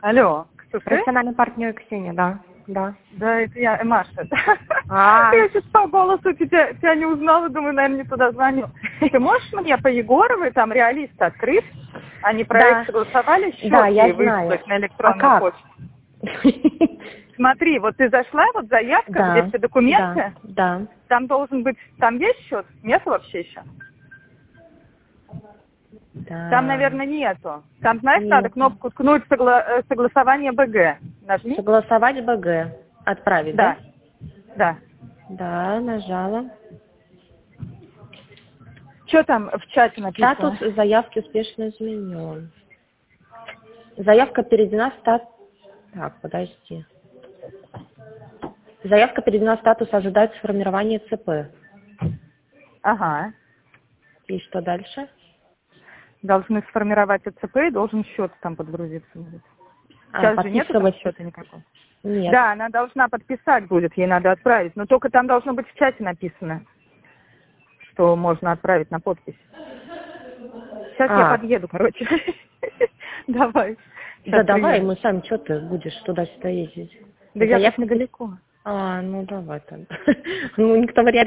Алло, кто ты? Профессиональный партнер Ксения, да. Да. Да, это я, Маша. А. Я сейчас по голосу тебя не узнала, думаю, наверное, не туда звоню. Ты можешь мне по Егоровой там реалист открыть? Они проект согласовали, счет да, я ей знаю. выслать на электронную почту. Смотри, вот ты зашла, вот заявка, Да, где все документы. да. Там должен быть, там есть счет? Нет вообще еще? Да. Там, наверное, нету. Там, знаешь, Нет. надо кнопку ткнуть согласование БГ. Нажми. Согласовать БГ. Отправить, да? Да. Да, нажала. Что там в чате написано? Статус заявки успешно изменен. Заявка переведена в статус... Так, подожди. Заявка переведена в статус ожидает сформирования ЦП. Ага. И что дальше? Должны сформировать ЦП и должен счет там подгрузиться. Сейчас же нету там счета никакого? Нет. Да, она должна подписать будет, ей надо отправить. Но только там должно быть в чате написано, что можно отправить на подпись. Сейчас я подъеду, короче. Давай. Да давай, мы сами, что ты будешь туда-сюда ездить? Да я тут недалеко. Ну давай тогда. Ну никто вариант